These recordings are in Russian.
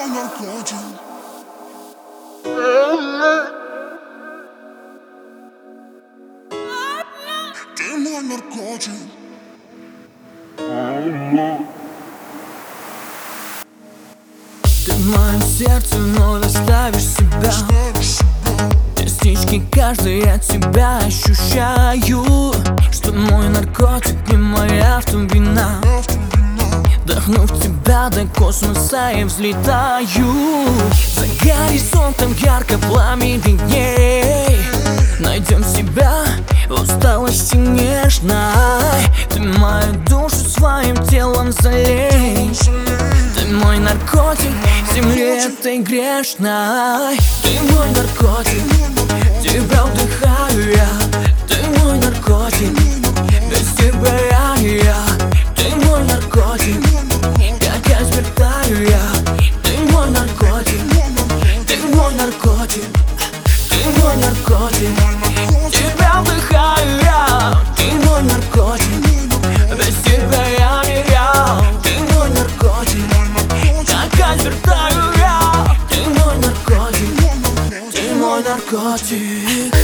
мой наркотик. Ты мой наркотик. Ты в моем сердце вновь оставишь себя. Частички каждой от тебя ощущаю, что мой наркотик не моя вина. Вдохнув тебя до космоса я взлетаю. За горизонтом ярко пламенней найдем себя в усталости нежной. Ты мою душу своим телом залей. Ты мой наркотик в земле этой грешной. Ты мой наркотик, тебя вдыхаю я. Ты мой наркотик, без тебя я. Ты мой наркотик, опять вертаю я. Ты мой наркотик, ты мой наркотик. Ты мой наркотик, тебя вдыхаю я. Ты мой наркотик, без тебя я не я. Ты мой наркотик, опять вертаю я. Ты мой наркотик, ты мой наркотик.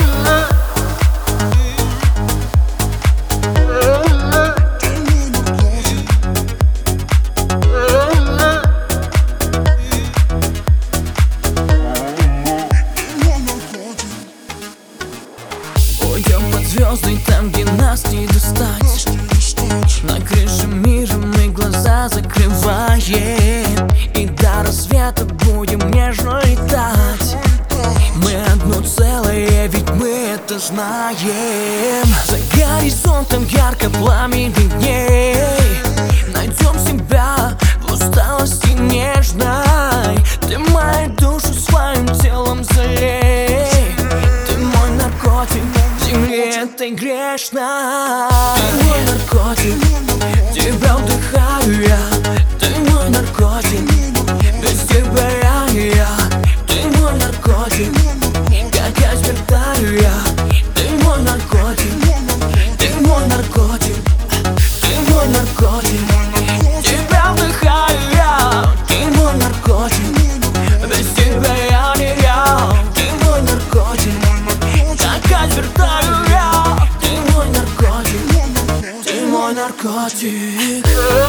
Уйдем под звезды, там, где нас не достать. На крыше мира мы глаза закрываем, и до рассвета будем нежно летать. Мы одно целое, ведь мы это знаем. За горизонтом ярко пламенней найдем себя в усталости нежной. Ты мою душу своим телом залей. Ты мой наркотик в земле этой грешной. Ты мой наркотик, тебя вдыхаю я. Ты мой наркотик, без тебя я не я. Ты мой наркотик, опять вертаю я. Ты мой наркотик, ты мой наркотик. Ты мой наркотик, тебя вдыхаю я. Ты мой наркотик, без тебя я не я. Ты мой наркотик, опять вертаю я. Ты мой наркотик, ты мой наркотик.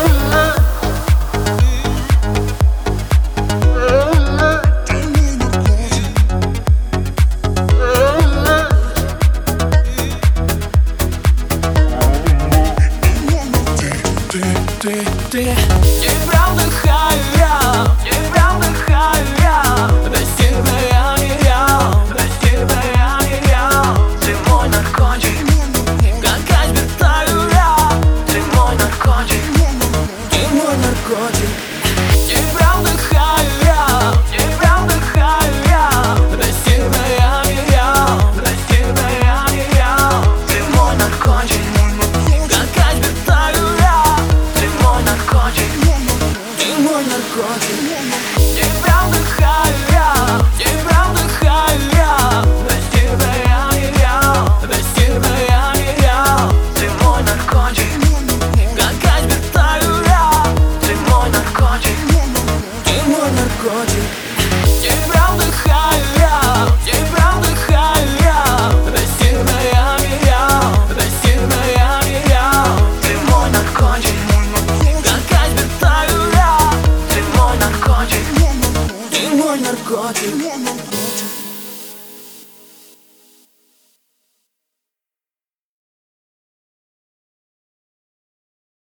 Тебя вдыхаю я, тебя вдыхаю я. Без тебя я не я, без тебя я не я. Ты мой наркотик, опять вертаю я. Ты мой наркотик, ты мой наркотик. Тебя вдыхаю я, тебя вдыхаю я. Без тебя я не я, без тебя я не я. Ты мой наркотик, опять вертаю я. Ты мой наркотик, ты мой наркотик. Тебя вдыхаю я, тебя вдыхаю я. Без тебя я не я, без тебя я не я. Ты мой наркотик, опять вертаю я. Ты мой наркотик, ты мой наркотик. Тебя вдыхаю я, тебя вдыхаю я. Без тебя я не я, без тебя я не я. Ты мой наркотик, опять вертаю я. Ты мой наркотик, ты мой наркотик.